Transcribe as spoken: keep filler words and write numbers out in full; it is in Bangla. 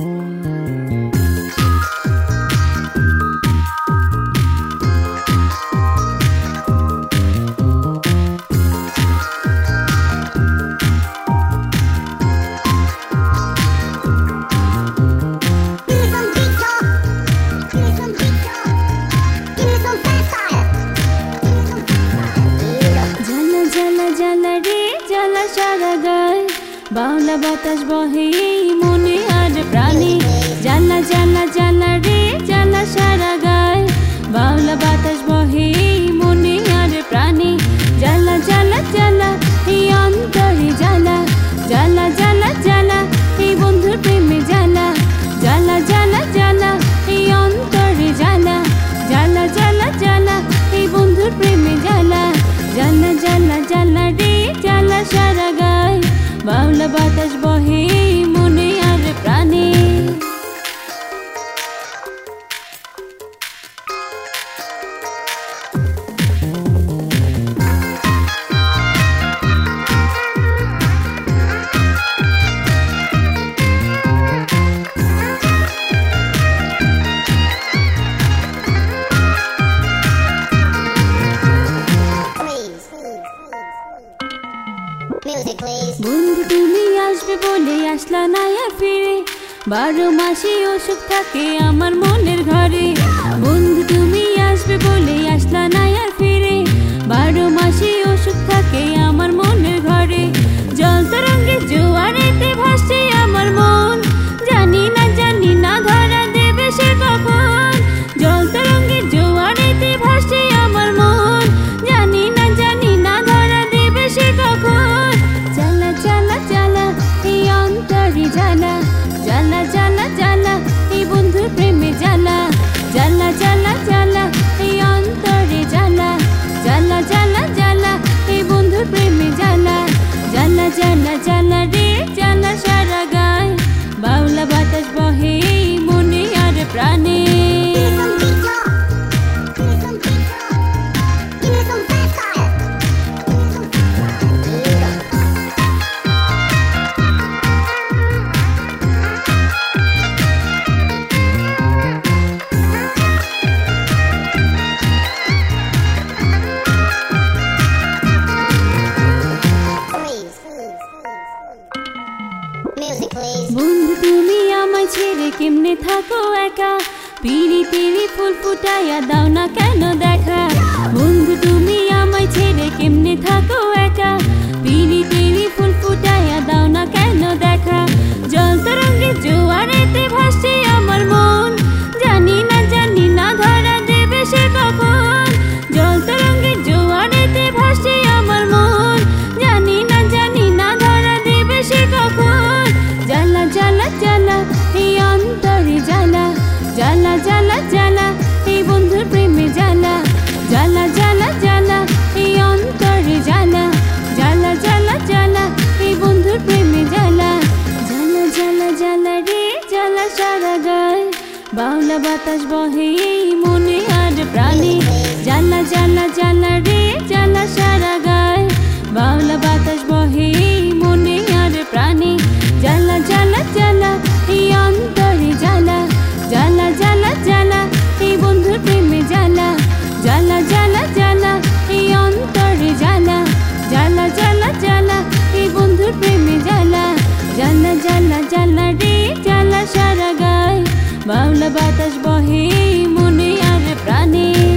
বাউলা বাতাস বহে মনে আর প্রাণে জ্বালা জ্বালা জ্বালা রে জ্বালা সারা গায় বাউলা বাতাস বহে মনে আর প্রাণে জ্বালা জ্বালা জ্বালা এই অন্তরে জ্বালা জ্বালা জ্বালা জ্বালা এই বন্ধুর প্রেমে জ্বালা জ্বালা জ্বালা জ্বালা এই অন্তরে জ্বালা জ্বালা জ্বালা জ্বালা এই বন্ধুর প্রেমে জ্বালা জ্বালা জ্বালা জ্বালা রে জ্বালা সারা গায় বাউলা বাতাস বহে মনে আর প্রাণে বন্ধু তুমি আসবে বলে আসলা না আর ফিরে বারো মাসে অসুখ থাকে আমার মনের ঘরে বন্ধু তুমি আসবে বলে আসলা না আর ফিরে বারো মাসে অসুখ থাকে আমার মনের ঘরে জল তরঙ্গে জোয়ারেতে ভাসছে আমার মন জানি না জানি না ধরা দেবে সে কখন জল তরঙ্গে জোয়ারেতে ভাসছে আমার মন জানি না জানি না ধরা দেবে সে কখন জ্বালা জ্বালা জ্বালা এই অন্তরে জ্বালা জ্বালা জ্বালা জ্বালা এই বন্ধুর প্রেমে জ্বালা জ্বালা জ্বালা জ্বালা এই অন্তরে জ্বালা জ্বালা জ্বালা জ্বালা এই বন্ধুর প্রেমে জ্বালা জ্বালা জ্বালা জ্বালা রে জ্বালা সারা গায় বাউলা বাতাস বহে মনে আর প্রাণে বন্ধু তুমি আমায় ছেড়ে কেমনে থাকো একা পিড়ি পিড়ি ফুল ফুটাইয়া দাও না কেন দেখা বন্ধু তুমি আমায় ছেড়ে কেমনে থাকো একা পিড়ি পিড়ি ফুল ফুটাইয়া দাও না কেন দেখা জল তরঙ্গে জোয়ারেতে ভাসছে আমার মন জানি না জানি না ধরা দেবে সে কখন জল তরঙ্গে জোয়ারেতে ভাসছে আমার মন জানি না জানি না ধরা দেবে সে কখন জ্বালা জ্বালা জ্বালা এই অন্তরে জ্বালা জ্বালা জ্বালা জ্বালা এই বন্ধুর প্রেমে জ্বালা জ্বালা জ্বালা জ্বালা এই অন্তরে জ্বালা জ্বালা জ্বালা জ্বালা এই বন্ধুর প্রেমে জ্বালা জ্বালা জ্বালা জ্বালা রে জ্বালা সারা গায় বাউলা বাতাস বহে মনে আর প্রাণে জ্বালা জ্বালা জ্বালা রে জ্বালা সারা গায় বাউলা বাতাস বহে মনে আর প্রাণে জ্বালা জ্বালা জ্বালা এই অন্তরে জ্বালা জ্বালা জ্বালা জ্বালা এই বন্ধুর প্রেমে জ্বালা জ্বালা জ্বালা জ্বালা এই অন্তরে জ্বালা জ্বালা জ্বালা জ্বালা এই বন্ধুর প্রেমে জ্বালা জ্বালা জ্বালা জ্বালা রে জ্বালা সারা গায় বাউলা বাতাস বহে মনে আর প্রাণে।